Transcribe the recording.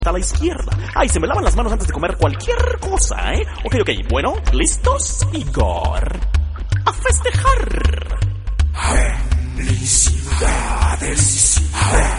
a la izquierda. Ay, se me lavan las manos antes de comer cualquier cosa, ¿eh? Ok, bueno, ¿listos? Igor, a festejar. Felicidades.